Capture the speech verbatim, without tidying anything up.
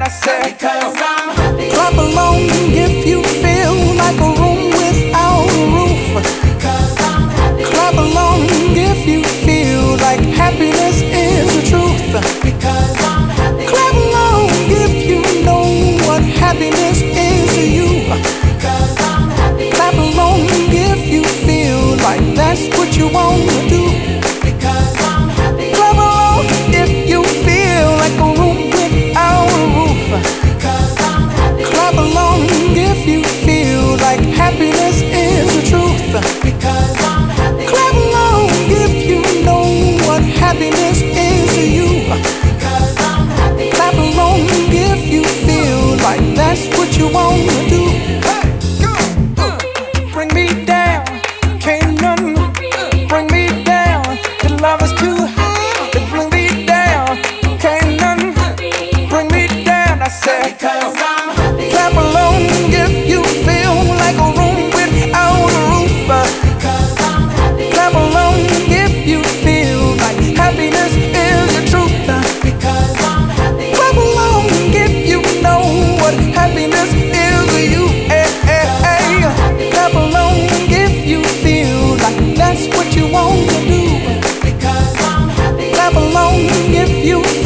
I said, because I'm happy. clap along if you feel like a room without a roof. Because I'm happy. Clap along if you feel like happiness is the truth. Because I'm happy. Clap along if you know what happiness is to you. Because I'm happy. Clap along if you feel like that's what you want to do. Because I'm happy. Clap along if you feel like a room without a roof. Because I'm happy. Clap along if you feel like happiness is the truth. Because I'm happy. Clap along if you know what happiness is to you. Because I'm happy. Clap along if you feel like that's what you want to do. Hey, go, uh, bring me down, can't none bring me down. The love is too high to bring me down, can't none bring me down. I said, Because I'm happy. clap along if you feel like a room without a roof. Because I'm happy. Clap along if you feel like happiness is the truth. Because I'm happy. Clap along if you know what happiness is to you. Hey, hey, hey. Clap along if you feel like that's what you want to do. Because I'm happy. Clap along if you